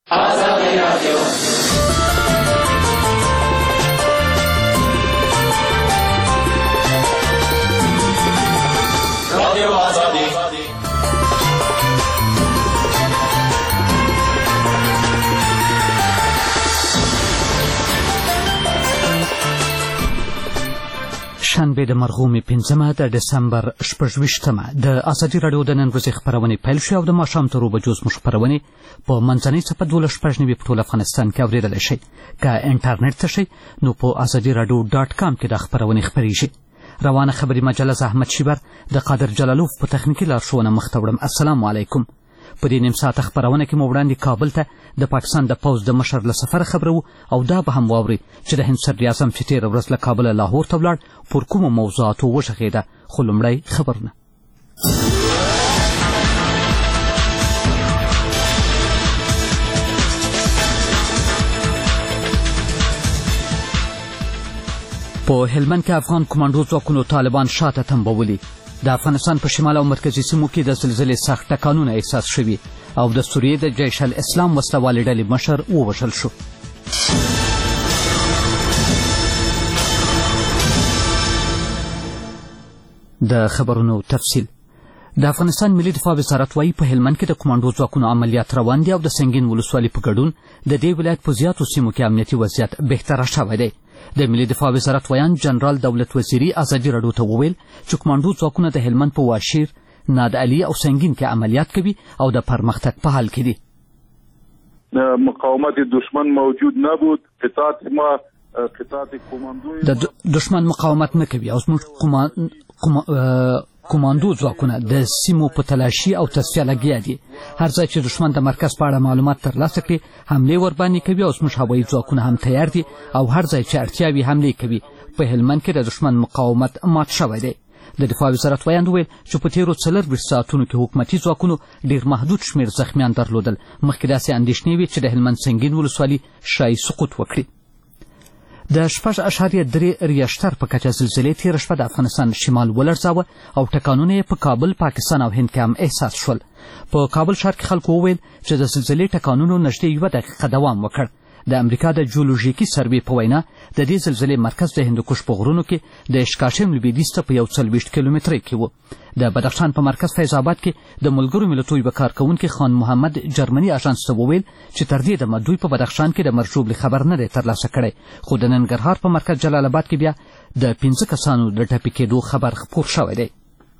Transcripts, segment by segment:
آزادی رادیو رادیو آزادی شنبه د مرغومې 5 د ډسمبر 26 د ازادي راډیو د نن ورځې خپرونې پیل شوې او د ماښام تر 2 بجو زموږ خپرونې په منځنۍ څپه 12 په ټول افغانستان کې اورېدلی شئ. که انټرنیټ ته شئ نو په ازادي راډیو .com کې دا خپرونې خپرېږي. روانه خبري مجله احمد شیبر د قادر جلالوف په تخنیکي لارښوونه مخ ته وړم. السلام علیکم. په دې نیم ساعته خپرونه کې مو وړاندې کابل ته د پاکستان د پوځ د مشر له سفره خبرو او دا به هم واورئ چې د هند صدر اعظم چې تېره ورځ له کابله لاهور ته ولاړ پر کومو موضوعاتو وغږېده. خو لومړی خبرونه. په هلمند کې افغان کمانډو ځواکونو طالبان شاته تمبولي. د افغانستان په شمال او مرکزي سیمو کې د زلزلې سخت ټکانونه احساس شوي او د سوریې د جیش الاسلام وسلوالې ډلې مشر ووژل شو. د خبرونو تفصیل. د افغانستان ملي دفاع وزارت وايي په هلمند کې د کمانډو ځواکونو عملیات روان دي او د سنګین ولسوالۍ په ګډون د دې ولایت په زیاتو سیمو کې امنیتي وضعیت بهتره شوی دی. د ملي دفاع وزارت ویان جنرال دولت وزیري ازادي راډیو ته وویل چې کمانډو ځواکونه د هلمند په واشیر، نادعلي او سنګین کې عملیات کوي او د پرمختګ په حال کې دي. مقاومت دشمن موجود نبود. د دشمن مقاومت نه کوي او زموږ کمانډو ځواکونه د سیمو په تلاشي او تصفیه لګیا دي. هر ځای چې دشمن د مرکز په اړه معلومات ترلاسه کړي حملې ورباندې کوي او زموږ هوایي ځواکونه هم تیار دي او هر ځای چې اړتیا وي حملې کوي. په هلمند کې د دشمن مقاومت مات شوی دی. د دفاع وزارت ویان وویل چې په تېرو 24 ساعتونو کې حکومتي ځواکونو ډېر محدود شمېر زخمیان درلودل. مخکې داسې اندېښنې وې چې د هلمند سنګین ولسوالي شایي سقوط وکړي. د 6.3 ریشتر په کچه زلزلې تېره شپه د افغانستان شمال ولړزاوه او ټکانونه یې په کابل، پاکستان او هند کې هم احساس شول. په کابل ښار کې خلکو وویل چې د زلزلې ټکانونو نږدې 1 دقیقه دوام وکړ. د امریکا د جیولوژیکي سروې په وینا د دې زلزلې مرکز د هندوکش په غرونو کې د اشکاشم لویدیځ ته په 140 کیلومترۍ کې و. د بدخشان په مرکز فیض آباد کې د ملګرو ملتونو یوه کارکوونکي خان محمد جرمني اژانس ته وویل چې تر دې دمه دوی په بدخشان کې د مرګ ژوبلې خبر نه دی ترلاسه کړی. خو د ننګرهار په مرکز جلال آباد کې بیا د 15 کسانو د ټپي کېدو خبر خپور شوی دی.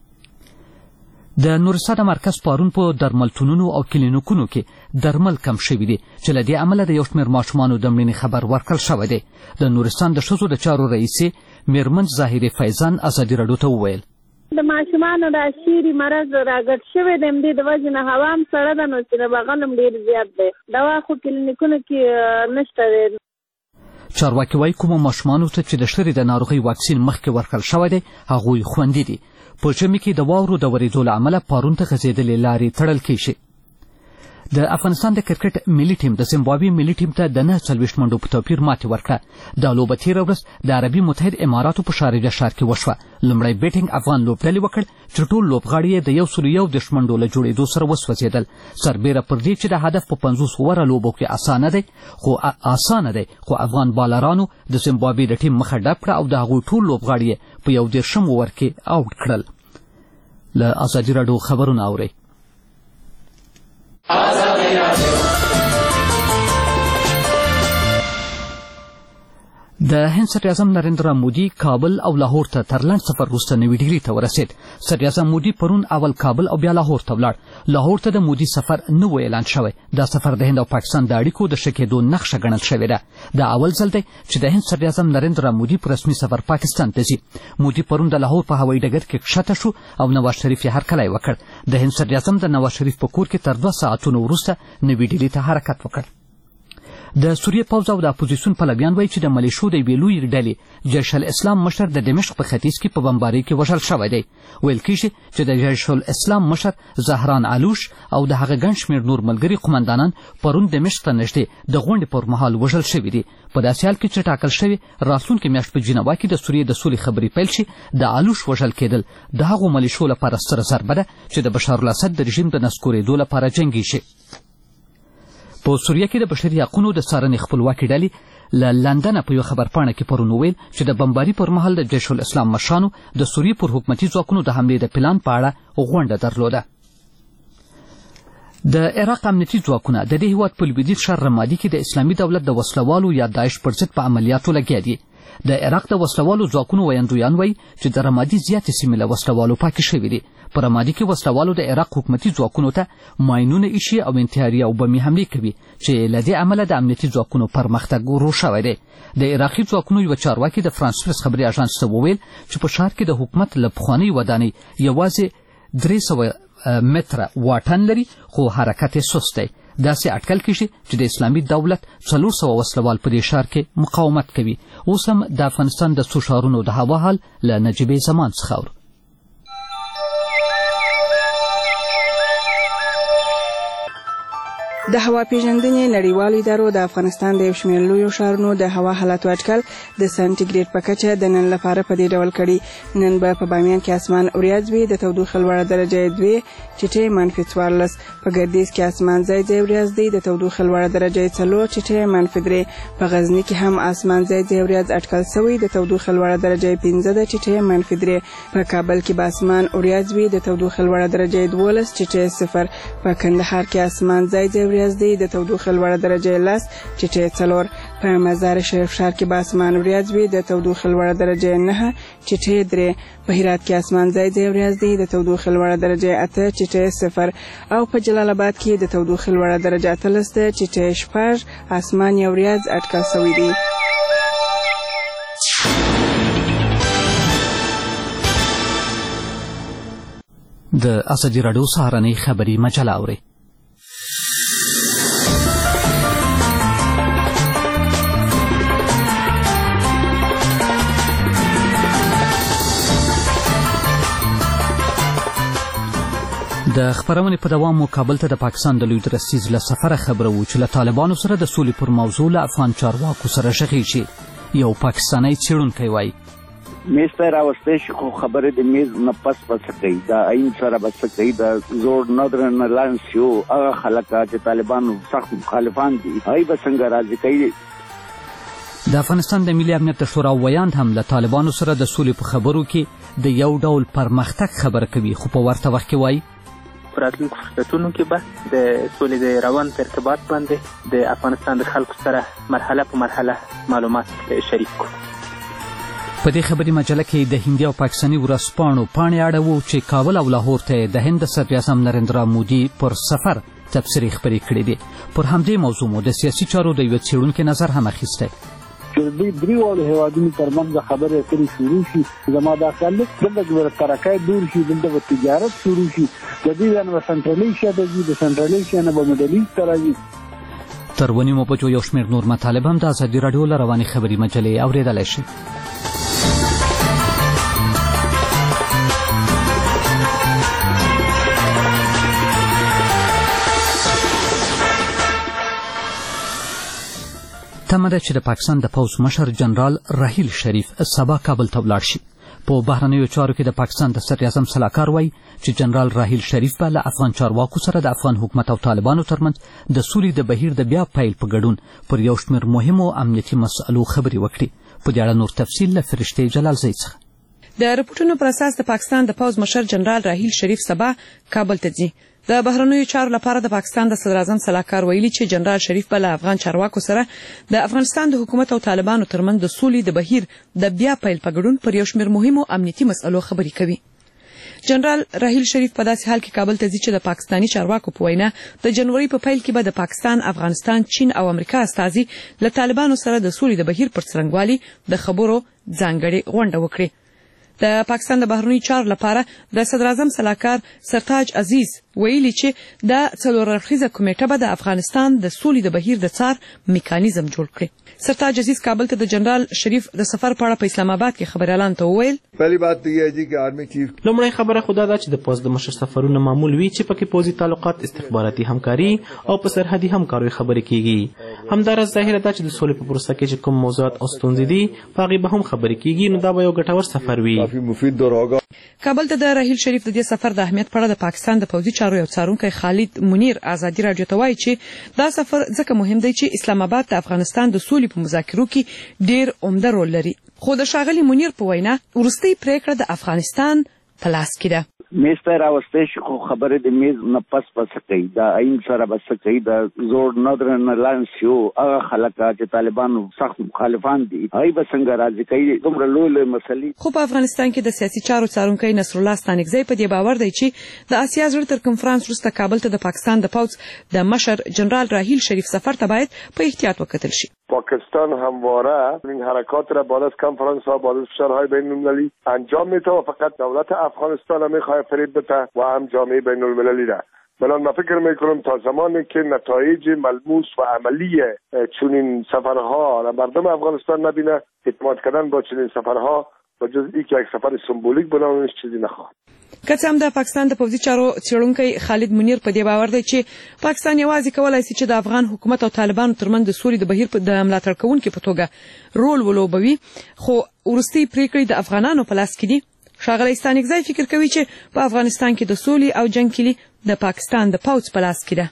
د نورستان مرکز پارون په درملتونونو او کلینیکونو کې درمل کم شوي دي چې له دې امله د یو شمېر ماشومانو د مړینې خبر ورکړل شوی دی. د نورستان د ښځو د چارو رئیسې میرمن ظاهري فیضان ازادي راډیو ته وویل د ماشومانو د شیري مرض راګډ شوی دی. د دې د وجې نه هوا هم سړه ده نو چې د بغل هم ډېر زیات دی. دوا خو کلینیکونو کې نشته دی. چارواکي وایي کومو ماشومانو ته چې د شري د ناروغۍ واکسین مخکې ورکړل شوی دی هغوی خوندي دي. په ژمي کې د واورو د ورېدو له امله پارون ته غځېدلې لارې تړل کېږي. د افغانستان د کرکټ ملي ټیم د زیمبابوې ملي ټیم ته د 49 منډو په توپیر ماتې ورکړه. دا لوبه تېره ورځ د عربي متحد اماراتو په شارجه ښار کې وشوه. لومړی بیټینګ افغان لوبډلې وکړ چې ټول لوبغاړي یې د 101 منډو له جوړېدو سره وسوځېدل. سربیره پر دې چې د هدف په 50 اووره لوبو کې اسانه دی خو افغان بالرانو د زیمبابوې د ټیم مخه ډب کړه او د هغوی ټول لوبغاړي یې په 10 اوور کې آوټ کړل. له ازادي راډیو خبرونه اورئ. آزادی رادیو. د هند صدر اعظم نریندرا مودي کابل او لاهور ته تر لنډ سفر وروسته نوې ډیلي ته ورسېد. صدر اعظم مودي پرون اول کابل او بیا لاهور ته ولاړ. لاهور ته د مودي سفر نه و اعلان شوی. دا سفر د هند او پاکستان د اړیکو د ښه کېدو نښه ګڼل شوې ده. دا اول ځل دی چې د هند صدر اعظم نریندرا مودي په رسمي سفر پاکستان ته ځي. مودي پرون د لاهور په هوایي ډګر کې ښکته شو او نواز شریف یې هرکلی وکړ. د هند صدر اعظم د نواز شریف په کور کې تر 2 ساعتونو وروسته نوې ډیلي ته حرکت وکړ. د سوریې پوځ او د اپوزیسیون پلویان وایي چې د ملیشو د یوې لویې ډلې جیش الاسلام مشر د دمشق په ختیځ کې په بمبارۍ کې وژل شوی دی. ویل کېږي چې د جیش الاسلام مشر زهران علوش او د هغه ګڼ شمېر نور ملګري قومندانان پرون دمشق ته نږدې د غونډې پر مهال وژل شوي دي. په داسې حال کې چې ټاکل شوې راتلونکې میاشت په جنوا کې د سوریې د سولې خبرې پیل شي. د علوش وژل کېدل د هغو ملیشو لپاره ستره ضربه ده چې د بشار الاسد د رژیم د نسکورېدو لپاره جنګېږي. په سوریه کې د بشري حقونو د څارنې خپلواکې ډلې له لندنه په یو خبرپاڼه کې پرون وویل چې د بمباري پر مهال د جیش الاسلام مشرانو د سوریې پر حکومتي ځواکونو د حملې د پلان په اړه غونډه درلوده. د عراق امنیتي ځواکونه د دې هیواد په لویدیځ ښار رمادي کې د اسلامي دولت د وسلوالو یا داعش پر ضد په عملیاتو لګیا دي. د عراق د وسلوالو ځواکونو ویاندویان وایي چې د رمادي زیاتې سیمې له وسلوالو پاکې شوې دي. په رمادي کې وسلوالو د عراق حکومتي ځواکونو ته ماینونه ایښي او انتحاري او بمي حملې کوي چې له دې امله د امنیتي ځواکونو پرمختګ ورو شوی دی. د عراقي ځواکونو یوه چارواکي د فرانس پرس خبري اژانس ته وویل چې په ښار کې د حکومت له پخوانۍ ودانۍ یوازې 300 متره واټن لري خو حرکت یې سست دی. داسې اټکل کېږي چې د اسلامي دولت 400 وسلوال په دې ښار کې مقاومت کوي. اوس هم د افغانستان د څو ښارونو د هوا حال له نجیبې زمان څخه اورو. د هوا پیژندنې نړیوالو ادارو د افغانستان د یو شمېر لویو ښارونو د هوا حالاتو اټکل د سانټیګریډ په کچه د نن لپاره په دې ډول کړي. نن به په بامیان کې اسمان وریځ وي، د تودوخې لوړه درجه 2 ټیټې -14. په ګردیز کې اسمان ځای ځای وریځ دی، د تودوخې لوړه درجه 4 ټیټې -3. په غزني کې هم اسمان ځای ځای وریځ اټکل شوی، د تودوخې لوړه درجه 15 ټیټې -3. په کابل کې به اسمان وریځ وي، د تودوخې لوړه درجه 12 ټیټې 0. په کندهار کې اسمان ځای ځای وریځ دی، د تودوخې لوړه درجه 10 ټیټې 4. په مزار شریف ښار کې به اسمان وریځ وي، د تودوخې لوړه درجه 9 ټیټې 3. په هرات کې اسمان ځای ځای وریځ دی، د تودوخې لوړه درجه 8 ټیټې 0. او په جلال آباد کې د تودوخې لوړه درجه 13 ټیټې 6 اسمان یو وریځ اټکل شوی دی. د ازادي راډیو سهارنۍ خبري مجله اورئ. د خبرونې په دوام کابل ته د پاکستان د لوی درستیز له سفره خبره و چې له طالبانو سره د سولې پر موضوع له افغان چارواکو سره غږیږي. یو پاکستانی څېړونکی وایي میز ته راوستی شي خو خبرې د میز نه پس کوي، د آئین سره به څه کوي، د زور نه لاندې شو هغه خلک چې طالبانو سخت مخالفان دي هغوی به څنګه راضي کوي. د افغانستان د ملي امنیت د شورا ویاند هم له طالبانو سره د سولې په خبرو کې د یو ډول پرمختګ خبره کوي، خو په ورته وخت کې وایي په راتلونکو فرصتونو کې به د سولې د روان په ارتباط باندې د افغانستان د خلکو سره مرحله په مرحله معلومات شریک کړو. په دې خبري مجله کې د هندي او پاکستاني ورځپاڼو پاڼې اړوو چې کابل او لاهور ته د هند صدراعظم نریندرا مودي پر سفر تبصرې خپرې کړې دي. پر همدې موضوع مو د سیاسي چارو د یوه څېړونکي نظر هم اخیستی. چې د دریو هیوادونو ترمنځ خبرې اترې شروع شي، زما دا خیال دی دلته به ترقۍ دور شي، دلته به تجارت شروع شي، د دې ځای نه به سنټرل ایشیا ته ځي، د سنټرل ایشیا نه به مډل ایسټ ته راځي. تر ونیمو بجو یو شمېر نور مطالب هم د ازادي راډیو له روانې خبري مجلې اورېدلی شي. تمه ده چې د پاکستان د پوځ مشر جنرال راحیل شریف سبا کابل ته ولاړ شي. په بهرنیو چارو کې د پاکستان د صدراعظم سلاکار وایي چې جنرال راحیل شریف به له افغان چارواکو سره د افغان حکومت او طالبانو ترمنځ د سولې د بهیر د بیا پیل په ګډون پر یو شمېر مهمو امنیتي مسألو خبرې وکړي. په دې اړه نور تفصیل له فرشتې جلالزۍ څخه. د رپورټونو پر اساس د پاکستان د پوځ مشر جنرال راحیل شریف سبا کابل ته ځي. د بهرنیو چارو لپاره د پاکستان د صدراعظم سلاکار ویلي چې جنرال شریف به له افغان چارواکو سره د افغانستان د حکومت او طالبانو ترمنځ د سولې د بهیر د بیا پیل په ګډون پر یو شمېر مهمو امنیتي مسألو خبرې کوي. جنرال راحیل شریف په داسې حال کې کابل ته ځي چې د پاکستاني چارواکو په وینا د جنوري په پیل کې به د پاکستان، افغانستان، چین او امریکا استازي له طالبانو سره د سولې د بهیر پر څرنګوالي د خبرو ځانګړې غونډه وکړي. د پاکستان د بهرنیو چارو لپاره د صدراعظم سلاکار سرتاج عزیز ویلي چې د 4 اړخیزه کمیټه به د افغانستان د سولې د بهیر د څار میکانیزم جوړ کړي. سرتاج عزیز کابل ته د جنرال شریف د سفر په اړه په اسلام آباد کې خبريالان ته وویل پہلی بات تو یہ ہے کہ آرمی چیف لومړی خبره خدا دا چې د پوز د مشر سفرونه معمول وي چې پکې پوزي تعلقات، استخباراتي همکاري او په سرحدي همکارۍ خبرې کیږي. همداراز ظاهره ده چې د سولې په پروسه کې چې کوم موضوعات او ستونزې دي په هغې به هم خبرې کیږي، نو دا به یو ګټور سفر وي. کابل ته د راحیل شریف د دې سفر د اهمیت په اړه د پاکستان د پوځي چارو یو څارونکی خالد منیر ازادي راډیو ته وایي چې دا سفر ځکه مهم دی چې اسلام آباد د افغانستان د سولې په مذاکرو کې ډیر عمده رول لري. خو د ښاغلي منیر په وینا وروستۍ پریکړه د افغانستان په لاس کې ده. میز ته راوستې شي خو خبره د میز نه پس کوي، دا عین سره بس کوي، دا زور نه لانس یو هغه خلک چې طالبانو سخت مخالفان دي هغه به څنګه راځي کوي دومره لوی مسلې. خو په افغانستان کې د سیاسي چارو څارونکی نصر الله ستانکزی په دې باور دی چې د آسیا زړه تر کنفرانس وروسته کابل ته د پاکستان د پوځ د مشر جنرال راحیل شریف سفر ته باید په احتیاط وکتل شي. پاکستان همواره این حرکات را بالا از کنفرانس ها بالا از فشارهای بین المللی انجام میده و فقط دولت افغانستان هم میخواد فریب بده و هم جامعه بین المللی را. بنابراین من فکر میکنم تا زمانی که نتایج ملموس و عملی چنین سفرها را مردم افغانستان نبینه، اعتماد کردن با چنین سفرها و جز اینکه یک سفر سمبولیک بنامش چیزی نخواهد. که څه هم د پاکستان د پوځي چارو څېړونکی خالد منیر په دې باور دی چې پاکستان یوازې کولای شي چې د افغان حکومت او طالبانو ترمنځ د سولې د بهیر د ملاتړ کوونکي په توګه رول ولوبوي، خو وروستۍ پریکړې د افغانانو په لاس کې دي. ښاغلی ستانکزی فکر کوي چې په افغانستان کې د سولې او جنګ کلي د پاکستان د پوځ په لاس کې ده.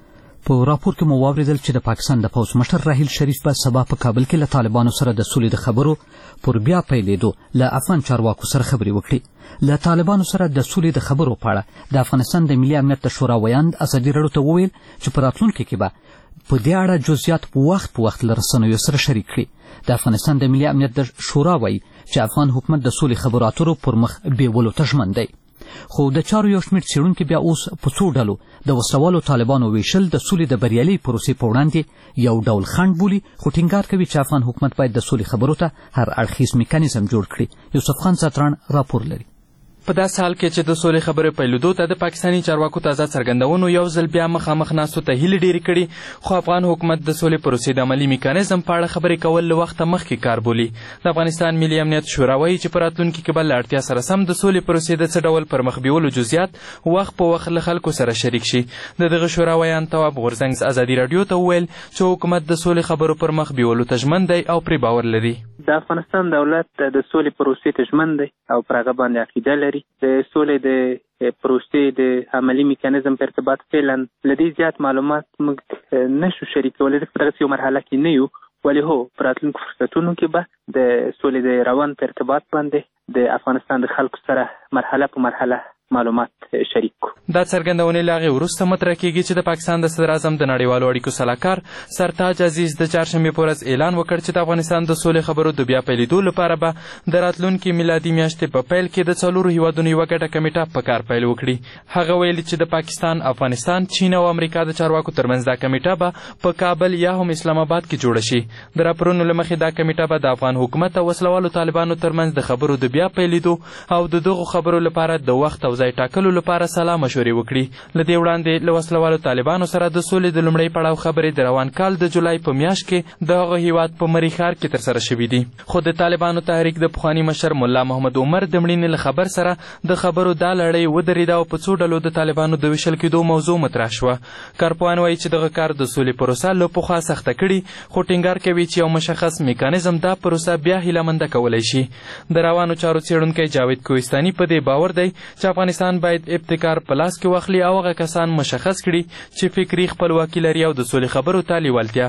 په راپور کې مو واوریدل چې د پاکستان د پوځ مشر راحیل شریف به سبا په کابل کې له طالبانو سره د سولې د خبرو پر بیا پیلېدو له افغان چارواکو سره خبرې وکړي. له طالبانو سره د سولې د خبرو په اړه د افغانستان د ملي امنیت د شورا ویاند ازادي راډیو ته وویل چې په راتلونکي کې به په دې اړه جزئیات په وخت له رسنیو سره شریک کړي. د افغانستان د ملي امنیت د شورا وایي چې افغان حکومت د سولې خبرو اترو پر مخ بیولو ته ژمن دی. خو د چارو یو شمېر څېړونکي بیا اوس په څو ډلو د وسلوالو طالبانو ویشل د سولې د بریالۍ پروسې په وړاندې یو ډول خنډ بولي، خو ټینګار کوي چې افغان حکومت باید د سولې خبرو ته هر اړخیز میکانیزم جوړ کړي. یوسف خان زاتران راپور لري. په داسې حال کې چې د سولې خبرې پیلېدو ته د پاکستاني چارواکو تازه څرګندونو یو ځل بیا مخامخ ناستو ته هیلې ډېرې کړي، خو افغان حکومت د سولې پروسې د عملي میکانیزم په اړه خبرې کول له وخته مخکې کار بولي. د افغانستان ملي امنیت شورا وایي چې په راتلونکي کې به له اړتیا سره سم د سولې پروسې د څه ډول پر مخ بیولو جزئیات وخت په وخت له خلکو سره شریک شي. د دغه شورا ویاند تواب غورځنګ ازادي راډیو ته وویل چې حکومت د سولې خبرو پر مخ بیولو ته ژمن دی او پرې باور لري. د افغانستان دولت د سولې پروسې ته ژمن دی او پر هغه باندې عقیده لري. د سولې د پروسې د عملي میکانیزم په ارتباط فعلا لدې زیات معلومات موږ نشو شریکولی، په دغسې یو مرحله کې نه یو، ولی هو په راتلونکو فرصتونو کې به د سولې د روان په ارتباط باندې د افغانستان د خلکو سره مرحله په مرحله معلومات شریک کو. دا څرګندونې له هغې وروسته مطرح کېږي چې د پاکستان د صدر اعظم د نړیوالو اړیکو سلاکار سرتاج عزیز د چهارشنبې په ورځ اعلان وکړ چې د افغانستان د سولې خبرو د بیا پیلېدو لپاره به د راتلونکي میلادي میاشتې په پیل کې د 4 هیوادونو یوه ګډه کمیټه په کار پیل وکړي. هغه ویلي چې د پاکستان، افغانستان، چین او امریکا د چارواکو ترمنځ دا کمیټه به په کابل یا هم اسلام آباد کې جوړه شي. د راپورونو له مخې دا کمیټه به د افغان حکومت او وسلوالو طالبانو ترمنځ د خبرو د بیا پیلېدو او د دغو خبرو لپاره د وخت او ځای ټاکلو لپاره سلا مشورې وکړي. له دې وړاندې له وسلوالو طالبانو سره د سولې د لومړۍ پړاو خبرې د روان کال د جولای په میاشت کې د هغه هیواد په مری ښار کې ترسره شوي دي. خو د طالبانو تحریک د پخواني مشر ملا محمد عمر د مړینې له خبر سره د خبرو دا لړۍ ودرېده او په څو ډلو د طالبانو د ویشل کېدو موضوع مطرح شوه. کارپوهان وایي چې دغه کار د سولې پروسه له پخوا سخته کړي، خو ټینګار کوي چې یو مشخص میکانیزم دا پروسه بیا هیلهمنده کولی شي. د روانو چارو څېړونکی جاوید کوهستاني په دې باور دی چې افغانستان باید ابتکار په لاس کې واخلي او هغه کسان مشخص کړي چې فکري خپلواکي لري او د سولې خبرو ته لیوالتیا.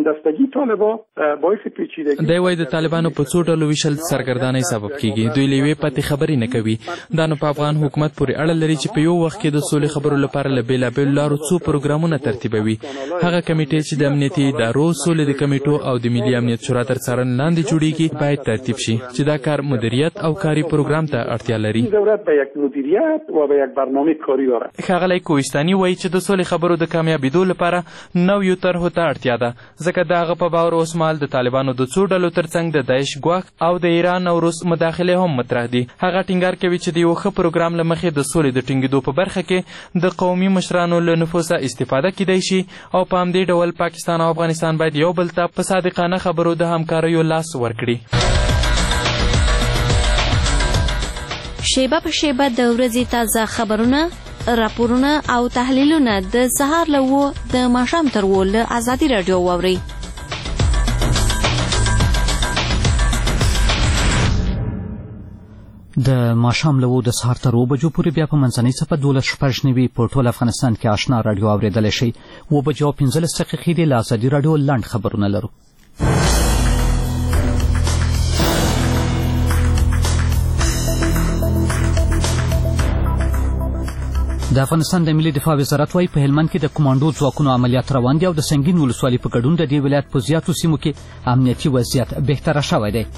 دی وایي د طالبانو په څو ډلو ویشل سرګردانۍ سبب کیږي. دوی له یوې پاتې خبرې نه کوي. دا نو په افغان حکومت پورې اړه لري چې په یو وخت کې د سولې خبرو لپاره له بېلابېلو لارو څو پروګرامونه ترتیبوي. هغه کمیټې چې د امنیتي ادارو، سولې د کمیټو او د ملي امنیت شورا تر څارنې لاندې جوړیږي باید ترتیب شي چې دا کار مدیریت او کاري پروګرام ته اړتیا لري. ښاغلی کوهستاني وایي چې د سولې خبرو د کامیابېدو لپاره نویو طرحو ته اړتیا ده، ځکه د هغه په باور اوس مهال د طالبانو د څو ډلو ترڅنګ د داعش ګواښ او د ایران او روس مداخلې هم مطرح دي. هغه ټینګار کوي چې د یو ښه پروګرام له مخې د سولې د ټینګېدو په برخه کې د قومي مشرانو له نفوذه استفاده کیدی شي او په همدې ډول پاکستان او افغانستان باید یو بل ته په صادقانه خبرو د همکاریو لاس ورکړي. شیبه په شیبه د ورځې تازه خبرونه راپورونه او تحلیلونه د سهار له 8 د ماښام تر 10 له ازادي رادیو واورئ. د ماښام له 8 د سهار تر 9 بجو پورې بیا په منځنۍ صفحه 12:90 په ټول افغانستان کې آشنا رادیو اوریدلی شئ. 9 بجو 15 دقیقې د ازادي رادیو لنډ خبرونه لرو. د افغانستان د ملي دفاع وزارت وايي په هلمند کې د کمانډو ځواکونو عملیات روان دي او د سنگین ولسوالۍ په ګډون د دې ولایت په زیاتو سیمو کې امنیتي وضعیت بهتره شوی دی.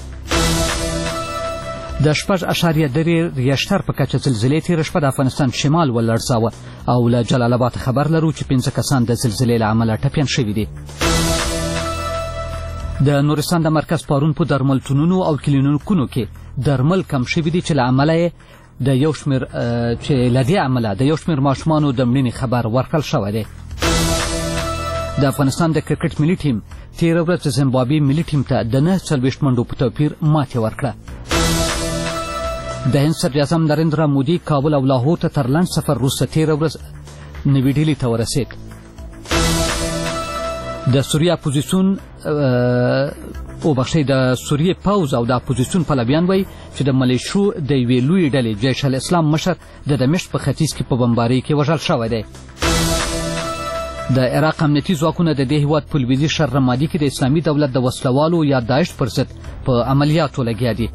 د 6.3 ریشتر په کچه زلزلې تېره شپه د افغانستان شمال ولړزاوه او له جلال آباد خبر لرو چې 5 کسان د زلزلې له امله ټپیان شوي دي. د نورستان د مرکز پارون په درملتونونو او کلینیکونو کې درمل کم شوي دي چې له امله د یو شمېر ماشومانو د مړینې خبر ورکړل شوی دی. د افغانستان د کرکټ ملي ټیم تېره ورځ د زیمبابوې ملي ټیم ته د 49 منډو په توپیر ماتې ورکړه. د هند صدراعظم نریندرا مودي کابل او لاهور ته تر لنډ سفر وروسته تېره ورځ نوي ډیلي ته ورسېد. د سوریه اپوزیسیون د سوریې پوځ او د اپوزیسیون پلویان وایي چې د ملیشو د یوې لویې ډلې جیش الاسلام مشر د دمشق په ختیځ کې په بمبارۍ کې وژل شوی دی. د عراق امنیتي ځواکونه د دې هېواد په لویدیځ شرق رمادي کې د اسلامي دولت د وسلوالو یا داعش پر ضد په عملیاتو لګیا دي.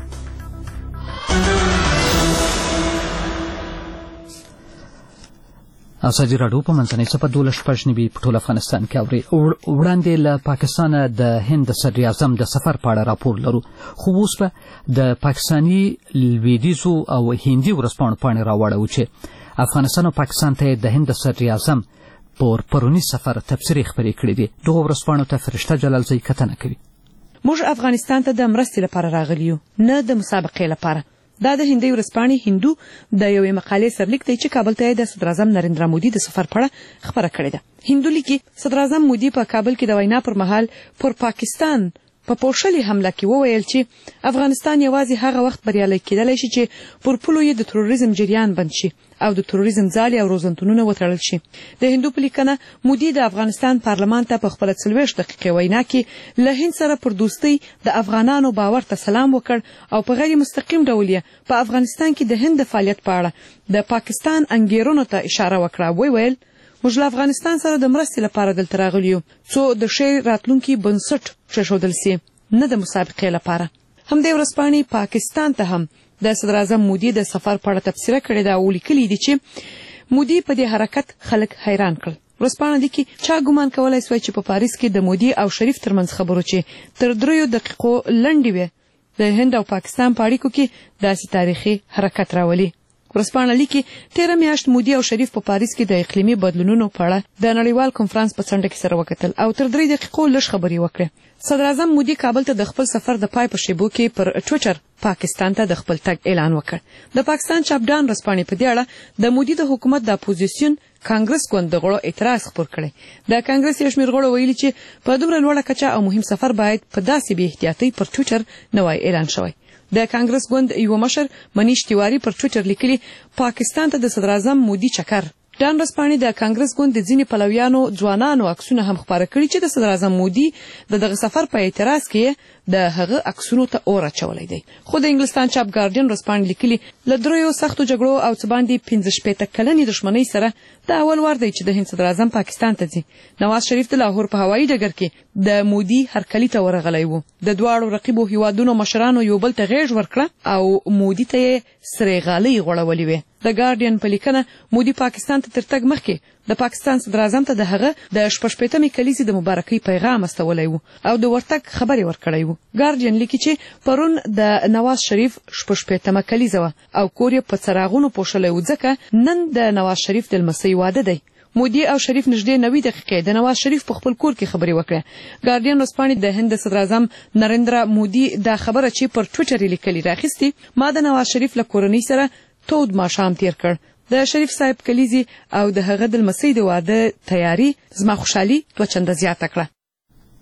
ازادي راډیو په منځنۍ صفحه 12:90 په ټول افغانستان کې اوري. وړاندې له پاکستانه د هند د صدراعظم د سفر په اړه راپور لرو، خو اوس به د پاکستاني لویدیځو او هندي ورځپاڼو پاڼې راوړو چې افغانستان او پاکستان ته د هند د صدراعظم پر پرونی سفر تبصرې خپرې کړې دي. دغو ورځپاڼو ته فرشته جلالزی کتنه کوي. موږ افغانستان ته د مرستې لپاره راغلي یو، نه د مسابقې لپاره. دا د هندي ورځپاڼې هندو د یوې مقالې سرلیک دی چې کابل ته د صدراعظم نریندرا مودي د سفر په اړه خبره کړې ده. هندو لیکي صدراعظم مودي په کابل کې د وینا پر مهال پر پاکستان په پوښلې حمله کې وویل چې افغانستان یوازې هغه وخت بریالی کېدلی شي چې پر پولو یې د تروریزم جریان بند شي او د تروریزم ځالې او روزنتونونه وتړل شي. د هندو په لیکنه مودي د افغانستان پارلمان ته په خپله 40 دقیقې وینا کې له هند سره پر دوستۍ د افغانانو باور ته سلام وکړ او په غیر مستقیم ډول یې په افغانستان کې د هند د فعالیت په اړه د پاکستان انګیرونو ته اشاره وکړه. ویل موږ له افغانستان سره د مرستې لپاره دلته راغلي یو څو د ښې راتلونکي بنسټ کېښودل سي، نه د مسابقې لپاره. همدې ورځپاڼې پاکستان ته هم د صدراعظم مودي د سفر په اړه تبصره کړې ده او لیکلي دي چې مودي په دې حرکت خلک حیران کړل. ورځپاڼه لیکي چا ګمان کولی سوی چې په پاریس کې د مودي او شریف ترمنځ خبرو چې تر 3 دقیقو لنډې وې د هند او پاکستان په اړیکو کې داسې تاریخي حرکت راولي. ورځپاڼه لیکي 13 میاشت مودي او شریف په پاریس کې د اقلیمي بدلونونو په اړه د نړیوال کنفرانس په څنډه کې سره وکتل او تر 3 دقیقو لږ خبرې وکړې. صدراعظم مودي کابل ته د خپل سفر د پای په شیبو کې پر ټویټر پاکستان ته د خپل تګ اعلان وکړ. د پاکستان چاپډان ورځپاڼې په دې اړه د مودي د حکومت د اپوزیسیون کانګرس ګوند د غړو اعتراض خپور کړی. د کانګرس یو شمېر غړو ویلي چې په دومره لوړه کچه او مهم سفر باید په داسې بې احتیاطۍ پر ټویټر نه وای اعلان شوی. د کانګرس ګوند یو مشر منیش تیواری پر ټویټر لیکلي پاکستان ته د صدراعظم مودي چکر. ډان ورځپاڼې د کانګرس ګوند د ځینې پلویانو ځوانانو عکسونه هم خپاره کړي چې د صدراعظم مودي د دغه سفر په اعتراض کې د هغه عکسونو ته اور اچولی دی. خو د انګلستان چاپ ګارډین ورځپاڼې لیکلي له 3 سختو جګړو او څه باندې 15 کلنې دښمنۍ سره دا اول وار دی چې د هند صدراعظم پاکستان ته ځي. نواز شریف د لاهور په هوایي ډګر کې د مودي هرکلي ته ورغلی و. د دواړو رقیبو هیوادونو مشرانو یو بل ته غېږ ورکړه او مودي ته یې سرې غالۍ غوړولې وې. د ګارډین په لیکنه مودي پاکستان ته تر تګ مخکې د پاکستان صدراعظم ته د هغه د 14مې کلیزې د مبارکۍ پیغام استولی و او د ورتګ خبرې ورکړی و. ګارډین لیکي چې پرون د نواز شریف 14مه کلیزه وه او کور یې په څراغونو پوښلی و ځکه نن د نواز شریف د لمسۍ واده دی. مودي او شریف نږدې 90 دقیقې د نواز شریف په خپل کور کې خبرې وکړې. ګارډین ورځپاڼې د هند صدراعظم نریندرا مودي دا خبره چې پر ټویټر یې لیکلې راخیستې. ما د نواز شریف له کورنۍ سره تود ماښام تیر کړ. د شریف صاحب کلیزي او د هغه د لمسۍ د واده تیاری زما خوشحالي 2 چنده زیاته کړه.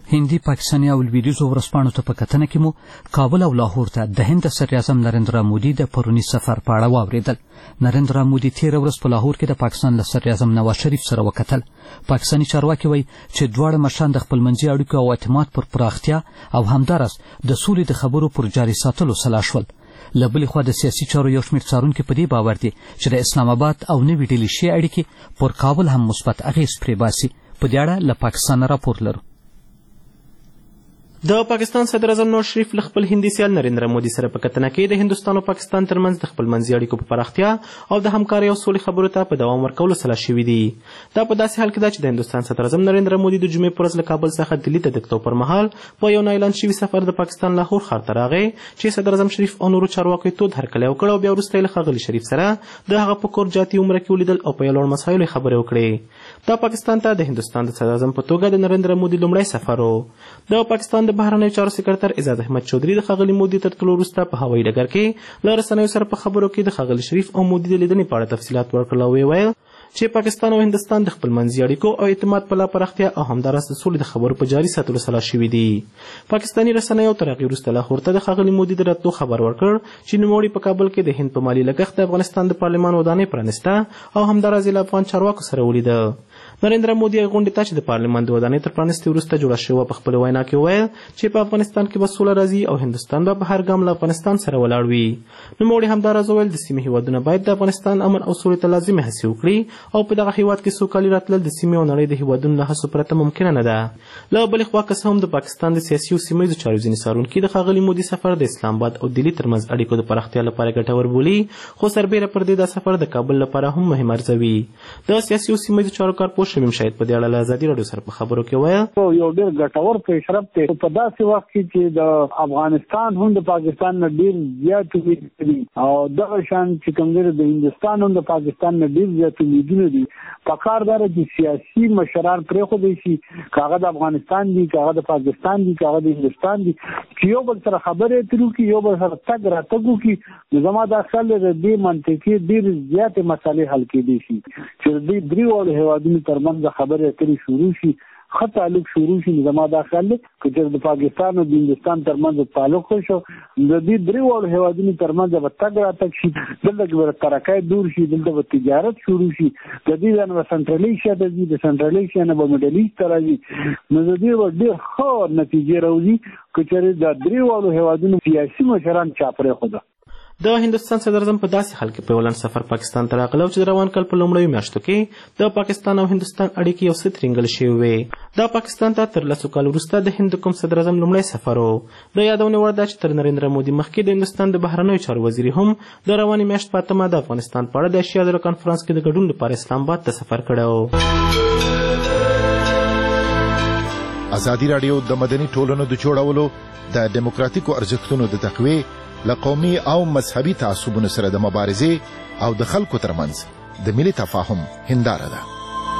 هندي پاکستاني او لویدیځو ورځپاڼو ته په کتنه کې مو کابل او لاهور ته د هند صدراعظم نریندرا مودي د پرونی سفر په اړه واوریدل. نریندرا مودي تېره ورځ په لاهور کې د پاکستان له صدراعظم نواز شریف سره وکتل. پاکستاني چارواکي وایي چې دواړه مشران د خپلمنځي اړیکو او اعتماد پر پراختیا او همداراز د سولې د خبرو پر جاري ساتلو سلا شول. له بلې خوا د سیاسي چارو یو شمېر څارونکي په دې باور دي چې د اسلام آباد او نوې ډیلي شي اړیکې پر کابل هم مثبت اغېز پرې باسي. په دې اړه له پاکستان راپور لرو. د پاکستان صدر اعظم نواز شریف له خپل هندي سیال نریندرا مودي سره په کتنه کې د هندوستان او پاکستان ترمنځ د خپلمنځي اړیکو په پراختیا او د همکارۍ او سولې خبرو ته په دوام ورکولو سلا شوي دي. دا په داسې حال کې ده چې د هندوستان صدر اعظم نریندرا مودي د جمعې په ورځ له کابل څخه دلي ته د تګ پر مهال په یو نه اعلان شوي سفر د پاکستان لاهور ښار ته راغی چې صدر اعظم شریف او نورو چارواکو یې تود هرکلی وکړ او بیا وروسته له ښاغلي شریف سره د هغه په کور جاتي عمره کې ولیدل او په یو لوړ مسایلو خبرې وکړې. دا پاکستان ته د هندوستان د صدر اعظم په توګه د نریندرا مودي لومړی سفر و. د پاکستان د بهرنیو چارو سکرټر اعزاز احمد چودھری د ښاغلي مودي تر تلو وروسته په هوایي ډګر کې له رسنیو سره په خبرو کې د ښاغلي شریف او مودي د لیدنې په اړه تفصیلات ورکړل او ویل چې پاکستان او هندوستان د خپلمنځي اړیکو او اعتماد په لا پراختیا او همداراز د سولې د خبرو په جاري ساتلو سلا شوي دي. پاکستاني رسنیو تر هغې وروسته لاهور ته د ښاغلي مودي د راتلو خبر ورکړ چې نوموړي په کابل کې د هند په مالي لګښت د افغانستان د پارلمان ودانۍ پرانیسته او همداراز له افغان چارواکو سره ولیده. نریندرا مودي غونډې ته چې د پارلمان د ودانۍ تر پرانیستې وروسته جوړه شوې په خپله وینا کې وویل چې په افغانستان کې به سوله راځي او هندوستان به په هر ګام له افغانستان سره ولاړ وي. نوموړي همداراز وویل د سیمې هیوادونه باید د افغانستان امن او سولې ته لازمې هڅې وکړي او په دغه هیواد کې سوکالي راتلل د سیمې او نړۍ د هیوادونو له هڅو پرته ممکنه نه ده. له بلې خوا که څه هم د پاکستان د سیاسي او سیمه ییزو چارو ځینې څارونکي د ښاغلي مودي سفر د اسلام آباد او دلي ترمنځ اړیکو د پراختیا لپاره ګټور بولي خو سربیره پر دې دا سفر د کابل لپاره هم مهم ارزوي. د سیاسي او سیمه ییزو چارو کارپوه شمیم شاهد په دې اړه له ازادي راډیو سره په خبرو کې ویل یو ډېر ګټور پیشرفت دی په داسې وخت کې چې د افغانستان هم د پاکستان نه ډېر زیات امید لري او دغه شان چې کوم دی د هندوستان هم د پاکستان نه ډېر زیات امیدونه دي. پکار دا چې سیاسي مشران پرېښودی شي که هغه د افغانستان دي که هغه د پاکستان دي که هغه د هندوستان دي چې یو بل سره خبرې اترې وکړي یو بل سره تګ راتګ وکړي نو زما دا خیال دی د دې منطقې ډېرې زیاتې مسالې حل کېدی شي چې د دې درېواړو هېوادونو ترمنځ خبرې اترې شروع شي ښه تعلق شروع شي. زما دا خیال دی که چېرې د پاکستان او د هندوستان ترمنځ تعلق وشو د دې درېواړو هېوادونو ترمنځ به تګ راتګ شي دلته کې به ترقۍ دور شي دلته به تجارت شروع شي د دې ځای نه به سنټرل ایشیا ته ځي د سنټرل ایشیا نه به میډل ایسټ ته راځي نو د دې به ډېر ښه نتیجې راوځي که چېرې د درېواړو هېوادونو سیاسي مشران چا پرېښوده. د هندوستان صدر اعظم په داسې حال کې په یو لنډ سفر پاکستان ته راغلی چې د روان کال په لومړیو میاشتو کې د پاکستان او هندوستان اړیکې یو څه ترینګل شوې وې. دا پاکستان ته تر 10 کال وروسته د هند کوم صدر اعظم لومړی سفر و. د یادونې وړ ده چې تر نریندرا مودي مخکې د هندوستان د بهرنیو چارو وزیر هم د روانې میاشت په اتمه د افغانستان په اړه د ایشیا د کنفرانس کې د ګډون لپاره اسلام آباد ته سفر کړی و. ازادي راډیو د مدني ټولنو د جوړولو د دیموکراتیکو ارزښتونو د تقویې له قومي او مذهبي تعصبونو سره د مبارزې او د خلکو ترمنځ د ملي تفاهم هنداره ده.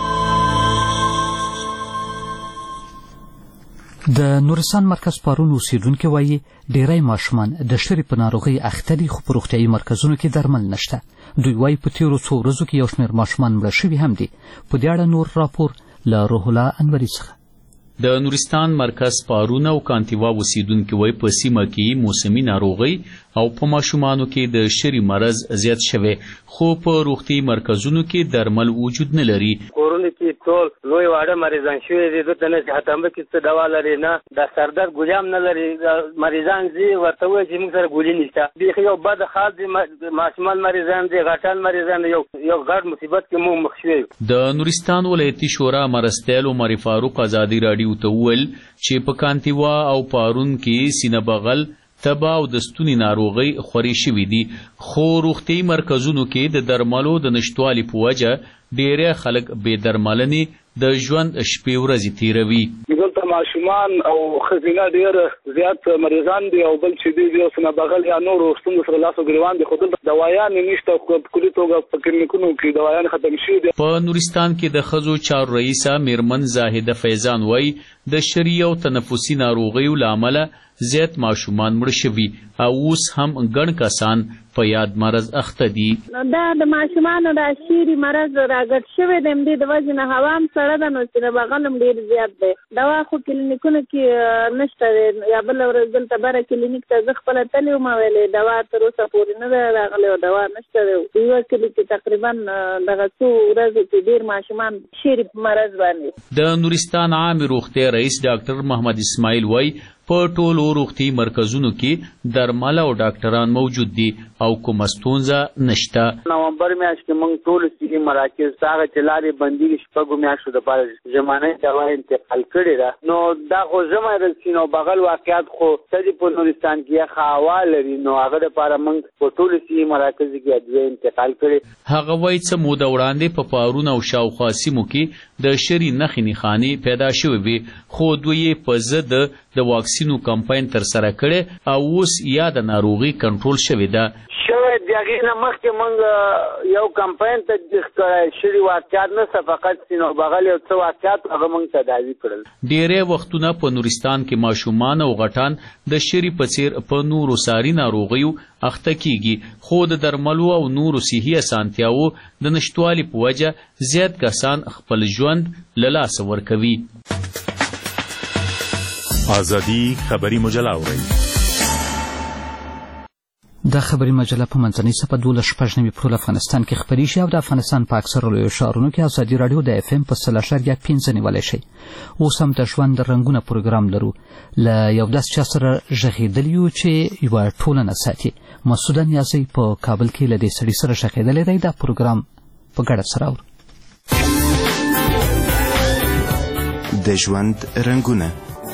د نورستان مرکز پارون اوسیدونکي وایي ډیری ماشومان د شری په ناروغۍ اخته دي خو په روغتیایي مرکزونو کې درمل نشته. دوی وایي په تیرو څو ورځو کې یو شمېر ماشومان مړه شوي هم دي. په دې اړه نور راپور له روح الله انوري څخه. د نورستان مرکز پارون او کانتیوا اوسیدونکي وایي په سیمه کې موسمي ناروغۍ او په ماشومانو کې د شری مرض زیات شوی خو په روغتي مرکزونو کې درمل وجود نه لري. کورونه کې ټول لوی واړه مریضان شوي دي دلته نه چې هتمبه کې څه دوا لري نه د سردرد ګولۍ هم نه لري مریضان ځي ورته وایي چې موږ سره ګولۍ نشته بیخي یو بد حال دی ماشومان مریضان دي غټان مریضان یو غټ مصیبت کې موږ مخ شوي. د نورستان ولایتي شورا مرستیال عمر فاروق ازادي راډیو ته وویل چې په کانتیوا او پارون کې سینه بغل تبه او د ستوني ناروغۍ خورې شوي دي خو روغتیایي مرکزونو کې د درملو د نشتوالي په وجه ډیری خلک بې درملنې د ژوند شپې ورځې تیروي. دلته ماشومان او ښځینه ډېر زیات مریضان دي او بل چې دي سینه بغل یا نورو ستونزو سره لاس او ګریوان دي خو دلته دوايانې نشته په کلي توګه په کلینیکونو کې دوايانې ختم شوي دي. په نورستان کې د ښځو چارو رئیسه میرمن زاهده فیضان وایي د شری او تنفسي ناروغیو له امله زیات ماشومان مړه شوي او اوس هم ګڼ کسان په یاد مرض اخته دي. دا د ماشومانو د شیری مرض راګډ شوی دی، د وجه نه هوا هم سړه ده، نو چې بغل هم ډېر زیات دی. دوا خو کلینیکونو کې نشته دی، یا بل ورځ دلته بره کلینیک ته زه خپله تللې وم، ویلې دوا تر اوسه پورې نه ده راغلې او دوا نشته دی. یوه کلي کې تقریبا دغه څو ورځې کې ډېر ماشومان شیری په مرض باندې. د نورستان عامې روغتیا رئیس ډاکټر محمد اسماعیل وایي په ټولو روغتي مرکزونو کې درمل او ډاکټران موجود دي او کومه ستونزه نشته. نومبر میاشت کې موږ ټول صحي مراکز هغه چې لارې بندي شپږو میاشتو دپاره ژمنۍ دوا انتقال کړې ده، نو دا خو ژمی رسي، نو بغل واقعیت خو څه په نورستان کې یخه هوا لري، نو هغه دپاره موږ په ټولو صحي مراکزو کې ادویه انتقال کړې. هغه وایي څه موده وړاندې په پارون او شاوخوا سیمو کې د شري نښې نښانې پیدا شوې وې، خو دوی یې په ضد د واکسینو کمپاین ترسره کړی او اوس یا د ناروغي کنټرول شوې ده. شوی د هغې نه مخکې موږ یو کمپاین تطبیق کړی، شري واقعات نه فقط سینو بغل یو څه واقعات هغه موږ تداوي کړل. ډېری وختونه په نورستان کې ماشومان او غټان د شري په څېر په نورو ساري ناروغیو اخته کیږي، خو د درملو او نورو صحي اسانتیاوو د نشتوالي په وجه زیات کسان خپل ژوند له لاسه ورکوي. آزادی خبری مجله اورئ. د خبري مجله په منځنۍ صفحه 12 پر افغانستان کې خبري شي او د افغانستان په اکثره لویو ښارونو کې ازادي رادیو د اف ام په 3.5 نیولای شي. اوس هم د ژوند رنګونه پروګرام لرو، له یو داس چا سره ژغېدلی یو چې یوه ټولنه ساتي. مسعود نیازی په کابل کې له دې سړي سره ژغېدلی دی. دا پروګرام په ګډه سره اورو. د ژوند رنګونه.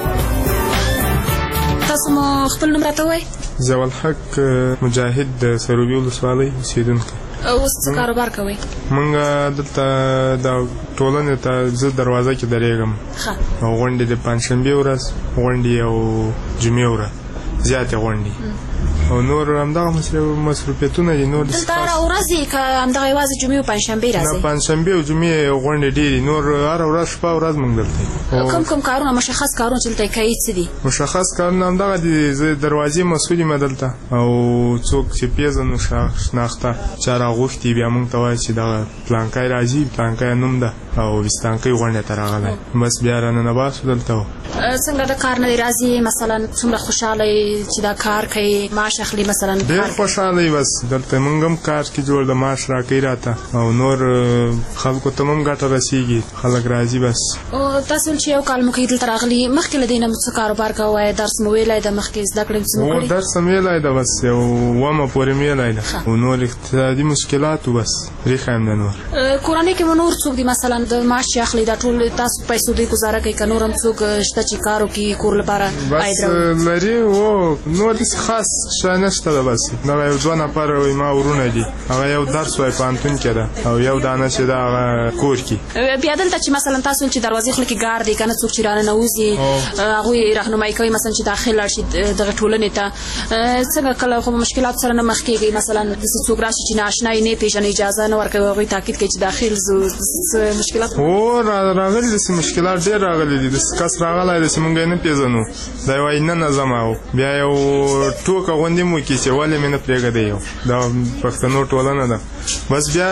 تاسو مو خپل نوم راته وایئ؟ ضیاءالحق مجاهد د سروبي ولسوالۍ اوسېدونکی. اوس څه کاروبار کوئ؟ موږ دلته د ټولنې ته زه دروازه کې درېږم، او غونډې د پنجشنبې ورځ غونډې او جمعې ورځ زیاتې غونډې او نور همدغه مصروفیتونه دي. نور دلته هره ورځ که همدغه یوازې جمعې او پنجشنبې راځئ؟ نه، پنجشنبې او جمعې غونډې ډېرې، نور هره ورځ شپه ورځ موږ دلته. کوم کوم کارونه مشخص کارونه چې دلته کوي څه دي؟ مشخص کارونه همدغه دي، زه دروازې مسؤل یم دلته، او څوک چې پیژنو شناخته چا راغوښتي بیا موږ ته وایي چې دغه پلانکی راځي، پلانکی نوم ده او ویستانکی غونډې ته راغلی، بس بیا راننه باسو دلته. څنګه د کار نه راځي؟ مثلا څومره خوشحاله چې دا کار کوي، معاش اخلي؟ مثلا ډېر خوشحاله بس دلته موږ هم کار کې جوړ د معاش راکوي راته، او نور خلکو ته هم ګټه رسېږي، خلک راځي بس. تاسو چې یو کال مو کوي دلته راغلي، مخکې له دې نه مو څه کاروبار کوئ؟ درس مو ویلی ده؟ مخکې زده کړې څه مو کړي؟ درس مې ویلی ده، بس یو اومه پورې مې ویلی ده، او نور اقتصادي مشکلات و بس ریښه هم ده. نور کورنۍ کې مو نور څوک دي مثلا د معاش چې اخلي دا ټول تاسو پیسو دوی ګزاره کوي، که نور هم څوک شته چې کار وکړي کور لپاره عاید راوړي؟ بس لري و نور داسې خاص شی نشته ده، بس دغه یو 2 نفره وایي ما ورونه دي، هغه یو درس وایي پوهنتون کې ده، او یو دانه چې ده هغه کور کې. بیا دلته چې مثلا تاسو چې دروازې خوله کې ګارد دی که نه، څوک چې راننوځي هغوی راهنمایي کوي مثلا چې داخل لاړ شي دغه ټولنې ته، څنګه کله خو مشکلات سره نه مخ کېږئ؟ مثلا داسې څوک راشي چې نااشنا یې نه پېژني، اجازه نه ورکوي، هغوی تاکید کوي چې داخل ځو، مشکلات راغلي داسې مشکلات ډېر راغلي دي. داسې کس راغلی دی چې موږ یې نه پېژنو، دی وایي نه نه ځم، او بیا یو ټوکه غوندې مو کړي چې ولې مې نه پرېږدی، یو دا پښتنو ټولنه ده، بس بیا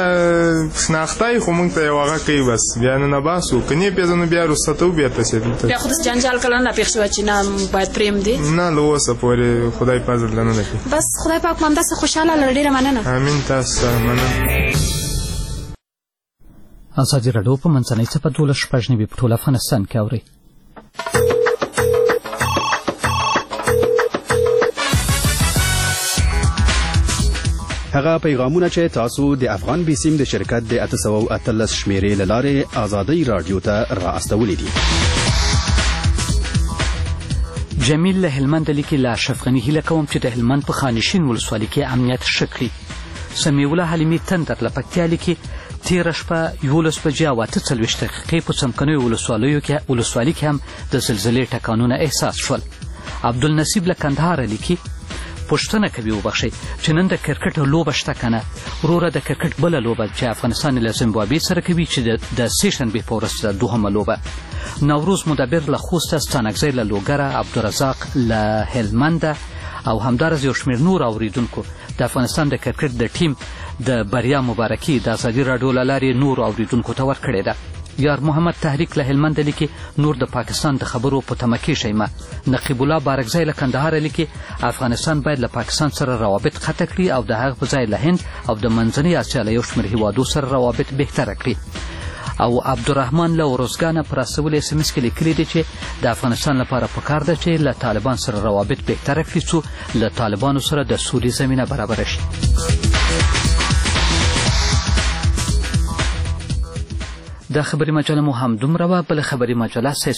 شناخته خو موږ ته یو هغه کوي، بس بیا نه باسو، که نه پېژنو بیا رخصتو بېرته چې دلته. بیا خو داسې جنجال کله نه پېښ شوی چې نه باید پرېږدي؟ نه له اوسه پورې خدای فضل نه ده کړي. بس خدای پاک مو همداسې خوشحاله لره. ډېره مننه. امین. تاسو سره مننه. ازادي راډیو په منځنۍ صفحه 12 په ټول افغانستان کې اورئ. هغه پیغامونه چې تاسو د افغان بیسیم د شرکت د 813 شمیرې له لارې ازادي راډیو ته را استولې دي. جمیل له هلمند لیکي له اشرف غني هیله کوم چې د هلمند په خانشین ولسوالۍ کې امنیت ښه کړي. سمیع الله حلیمي تندر له پکتیا لیکي تېره شپه 11 بجې او 48 دقیقې په څمکنیو ولسوالۍ کې هم د زلزلې ټکانونه احساس شول. عبدالنصیب له کندهاره لیکي پوښتنه کوي وبخښئ چې نن د کرکټ لوبه شته که نه؟ وروره د کرکټ بله لوبه چې افغانستان له زیمبابوې سره کوي چې د سې شنبې په ورځ ده، دوهمه لوبه. نوروز مدبر له خوسته، ستانکزی له لوګره، عبدالرزاق له هلمنده او همدارز یو شمېر نور اوریدونکو د افغانستان د کرکټ د ټیم د بریا مبارکي د ازادي راډیو له لارې نورو اوریدونکو ته ورکړې ده. یار محمد تحریک له هلمند لیکي نور د پاکستان د خبرو په تمه کې شئ. نقیب الله بارکزی له کندهار لیکي افغانستان باید له پاکستان سره روابط قطع کړي او د هغه په ځای له هند او د منځنۍ اسیا له یو شمېر هیوادو سره روابط بهتره کړي. او عبدالرحمن له ورزګانه پر استول SMS کې لیکلي دي چې د افغانستان لپاره پکار ده چې له طالبان سره روابط بهتره کړي څو له طالبانو سره د سولې زمینه برابره شي. د خبري مجله مو هم دومره وه. بله خبري مجله